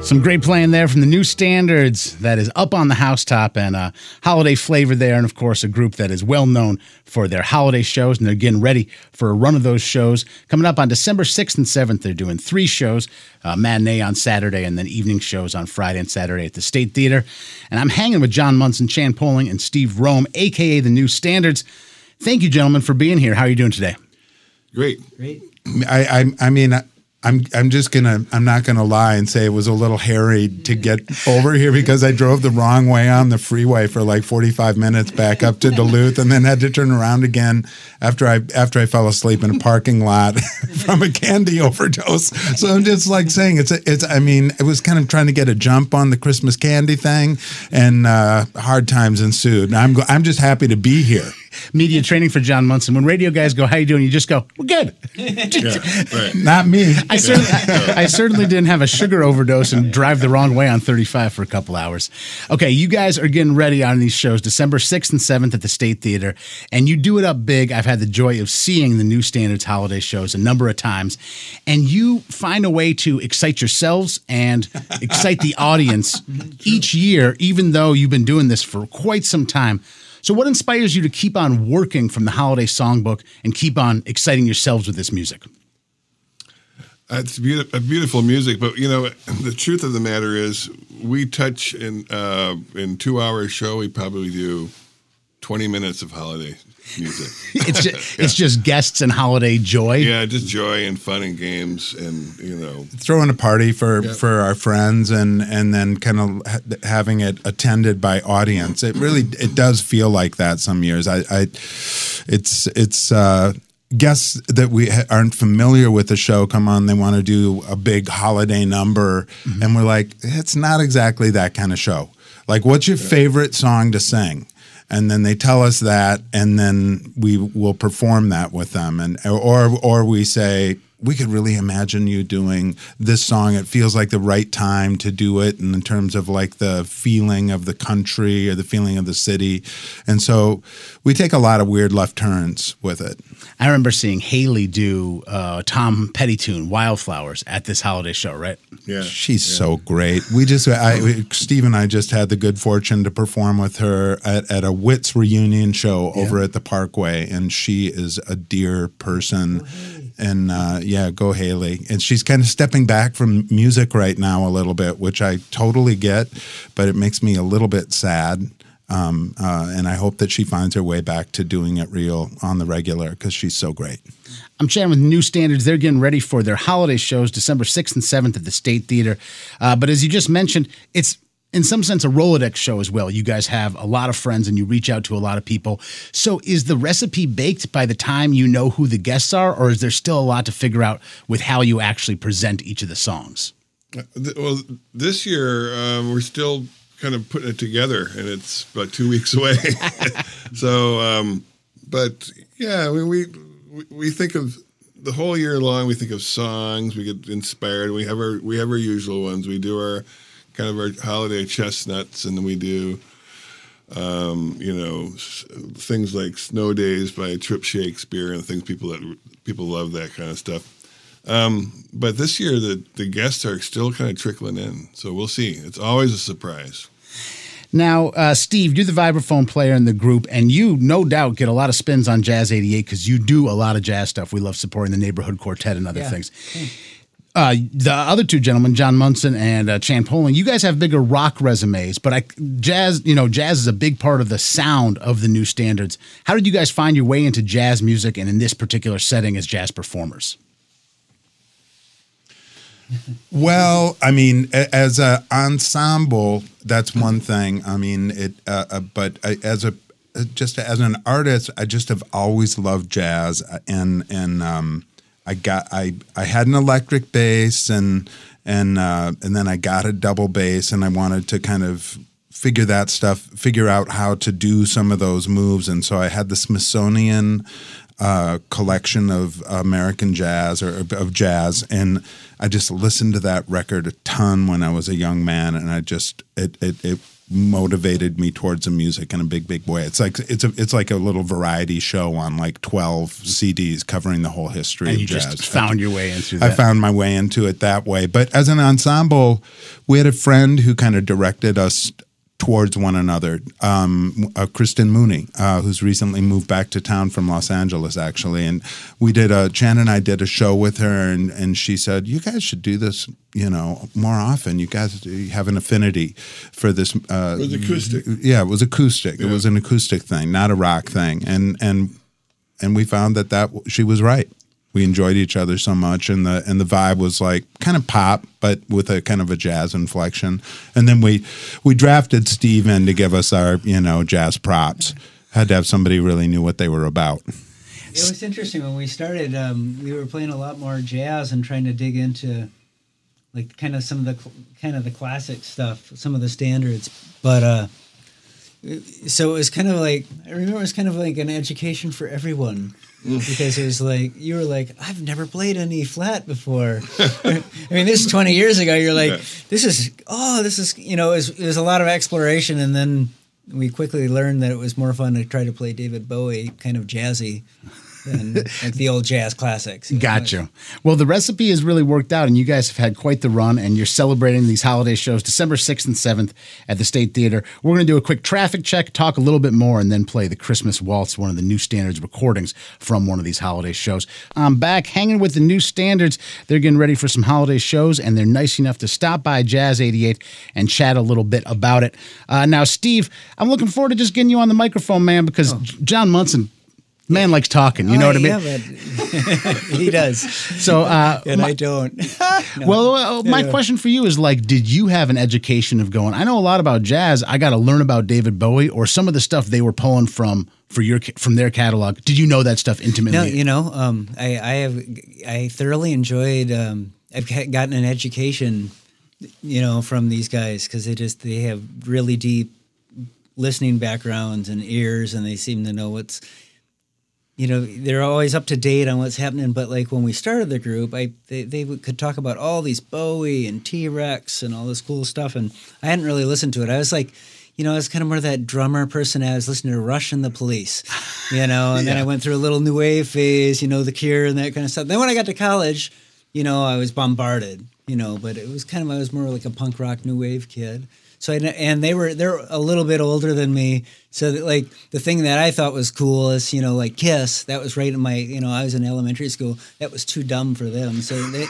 Some great playing there from the New Standards that is up on the housetop and holiday flavor there. And, of course, a group that is well known for their holiday shows. And they're getting ready for a run of those shows. Coming up on December 6th and 7th, they're doing 3 shows, matinee on Saturday and then evening shows on Friday and Saturday at the State Theater. And I'm hanging with John Munson, Chan Poling, and Steve Rome, a.k.a. the New Standards. Thank you, gentlemen, for being here. How are you doing today? Great. I'm not gonna lie and say it was a little hairy to get over here because I drove the wrong way on the freeway for like 45 minutes back up to Duluth and then had to turn around again after I fell asleep in a parking lot from a candy overdose. So I'm just like saying it was kind of trying to get a jump on the Christmas candy thing, and hard times ensued. I'm just happy to be here. Media training for John Munson. When radio guys go, "How you doing?" You just go, "We're good." Right. Not me. I certainly didn't have a sugar overdose and drive the wrong way on 35 for a couple hours. Okay, you guys are getting ready on these shows, December 6th and 7th at the State Theater, and you do it up big. I've had the joy of seeing the New Standards holiday shows a number of times, and you find a way to excite yourselves and excite the audience each year, even though you've been doing this for quite some time. So what inspires you to keep on working from the holiday songbook and keep on exciting yourselves with this music? It's beautiful music, but the truth of the matter is, we touch in 2-hour show. We probably do 20 minutes of holiday music. It's just guests and holiday joy. Yeah, just joy and fun and games, and throwing a party for our friends, and then kind of having it attended by audience. It does feel like that some years. It's guests that we aren't familiar with the show come on. They want to do a big holiday number, and we're like, it's not exactly that kind of show. Like, what's your favorite song to sing? And then they tell us that, and then we will perform that with them, or we say, we could really imagine you doing this song. It feels like the right time to do it, and in terms of like the feeling of the country or the feeling of the city. And so we take a lot of weird left turns with it. I remember seeing Haley do Tom Petty tune "Wildflowers" at this holiday show, right? Yeah, she's so great. Steve and I just had the good fortune to perform with her at a Wits reunion show over at the Parkway, and she is a dear person. And go Haley. And she's kind of stepping back from music right now a little bit, which I totally get, but it makes me a little bit sad. And I hope that she finds her way back to doing it real on the regular, because she's so great. I'm chatting with New Standards. They're getting ready for their holiday shows, December 6th and 7th at the State Theater. But as you just mentioned, it's in some sense a Rolodex show as well. You guys have a lot of friends and you reach out to a lot of people. So is the recipe baked by the time you know who the guests are, or is there still a lot to figure out with how you actually present each of the songs? Well, this year we're still kind of putting it together, and it's about 2 weeks away. So, but yeah, we think of the whole year long. We think of songs. We get inspired. We have our usual ones. We do our kind of our holiday chestnuts, and then we do, things like Snow Days by Trip Shakespeare and things people love, that kind of stuff. But this year the guests are still kind of trickling in, so we'll see. It's always a surprise. Now, Steve, you're the vibraphone player in the group, and you no doubt get a lot of spins on Jazz 88 because you do a lot of jazz stuff. We love supporting the Neighborhood Quartet and other things. The other two gentlemen, John Munson and Chan Poling, you guys have bigger rock resumes, but jazz is a big part of the sound of the New Standards. How did you guys find your way into jazz music and in this particular setting as jazz performers? Well, I mean, as an ensemble, that's one thing. I mean, as an artist, I just have always loved jazz, and I had an electric bass, and then I got a double bass, and I wanted to kind of figure out how to do some of those moves, and so I had the Smithsonian collection of American jazz or of jazz, and I just listened to that record a ton when I was a young man, and it motivated me towards the music in a big way. It's like a little variety show on like 12 CDs covering the whole history And of you jazz. just found your way into that. I found my way into it that way. But as an ensemble, we had a friend who kind of directed us towards one another, Kristen Mooney, who's recently moved back to town from Los Angeles, actually. And Chan and I did a show with her, and she said, you guys should do this, more often. You guys have an affinity for this. It was acoustic. Yeah, it was acoustic. Yeah. It was an acoustic thing, not a rock thing. And we found that she was right. We enjoyed each other so much, and the vibe was like kind of pop, but with a kind of a jazz inflection. And then we drafted Steve in to give us our jazz props. Had to have somebody who really knew what they were about. It was interesting when we started. We were playing a lot more jazz and trying to dig into like kind of some of the classic stuff, some of the standards. But so it was kind of like, I remember it was kind of like an education for everyone. Because it was like, you were like, I've never played an E flat before. I mean, this is 20 years ago. You're like, this is, it was a lot of exploration. And then we quickly learned that it was more fun to try to play David Bowie kind of jazzy than like the old jazz classics. Gotcha. Well, the recipe has really worked out, and you guys have had quite the run, and you're celebrating these holiday shows December 6th and 7th at the State Theater. We're going to do a quick traffic check, talk a little bit more, and then play the Christmas Waltz, one of the New Standards recordings from one of these holiday shows. I'm back hanging with the New Standards. They're getting ready for some holiday shows, and they're nice enough to stop by Jazz 88 and chat a little bit about it. Now, Steve, I'm looking forward to just getting you on the microphone, man, because John Munson, man likes talking, you know what I mean? Yeah, but he does. So, and I don't. No. Well, my question for you is like, did you have an education of going, I know a lot about jazz, I got to learn about David Bowie, or some of the stuff they were pulling from their catalog? Did you know that stuff intimately? No, I thoroughly enjoyed, I've gotten an education, from these guys, because they have really deep listening backgrounds and ears, and they seem to know what's, they're always up to date on what's happening. But like when we started the group, they could talk about all these Bowie and T-Rex and all this cool stuff, and I hadn't really listened to it. I was like, I was kind of more that drummer person. I was listening to Rush and the Police, and then I went through a little new wave phase, The Cure and that kind of stuff. Then when I got to college, I was bombarded, but it was I was more like a punk rock new wave kid. So they're a little bit older than me. So like the thing that I thought was cool is like Kiss. That was right in my I was in elementary school. That was too dumb for them. So they,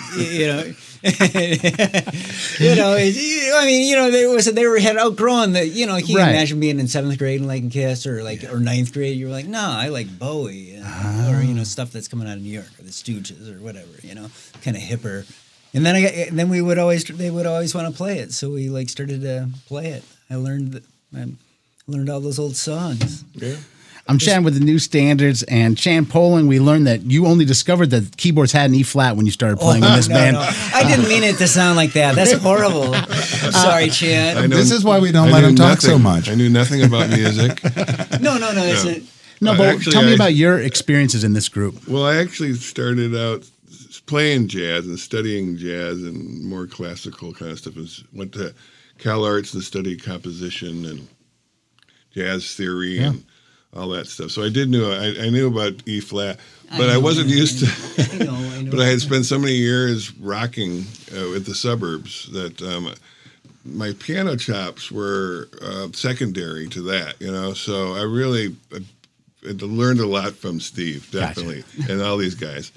they had outgrown the you can imagine being in 7th grade and liking Kiss or or 9th grade. You were like, no, I like Bowie or stuff that's coming out of New York or the Stooges or whatever. Kind of hipper. And then they would always want to play it, so we started to play it. I learned all those old songs. Yeah. I'm chatting with the New Standards, and Chan Poling. We learned that you only discovered that keyboards had an E flat when you started playing in this band. No. I didn't mean it to sound like that. That's horrible. I'm sorry, Chan. This is why we don't let him talk so much. I knew nothing about music. No. But actually, tell me about your experiences in this group. Well, I actually started out playing jazz and studying jazz and more classical kind of stuff. Went to Cal Arts and studied composition and jazz theory and all that stuff. So I knew about E flat, but I wasn't used to. I know. But I had spent so many years rocking with the suburbs that my piano chops were secondary to that. So I really learned a lot from Steve, definitely, and all these guys.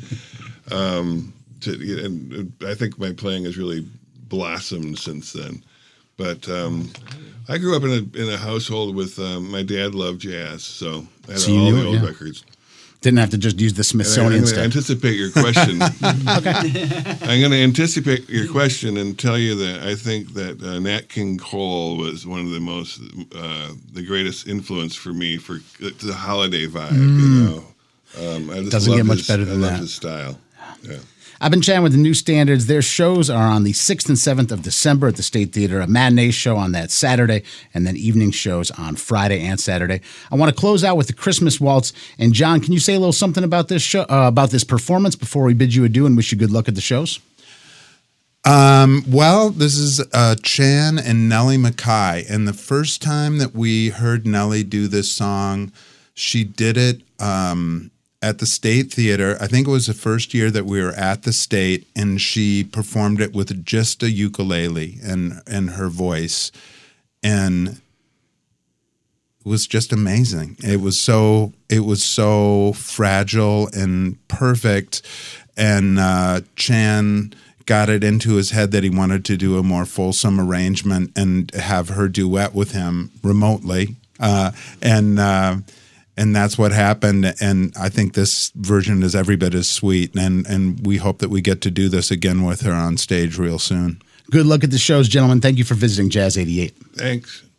And I think my playing has really blossomed since then. But I grew up in a household with my dad loved jazz, so I had all the old records. Didn't have to just use the Smithsonian stuff. I'm going to anticipate your question. Okay. I'm going to anticipate your question and tell you that I think that Nat King Cole was one of the greatest influence for me for the holiday vibe. I just Doesn't get much better than that. I love his style. Yeah. I've been chatting with the New Standards. Their shows are on the 6th and 7th of December at the State Theater, a matinee show on that Saturday, and then evening shows on Friday and Saturday. I want to close out with the Christmas Waltz. And John, can you say a little something about this show, about this performance before we bid you adieu and wish you good luck at the shows? Well, this is Chan and Nellie Mackay, and the first time that we heard Nellie do this song, she did it at the State Theater. I think it was the first year that we were at the State, and she performed it with just a ukulele and her voice, and it was just amazing. It was so fragile and perfect, and Chan got it into his head that he wanted to do a more fulsome arrangement and have her duet with him remotely, and that's what happened. And I think this version is every bit as sweet. And we hope that we get to do this again with her on stage real soon. Good luck at the shows, gentlemen. Thank you for visiting Jazz 88. Thanks.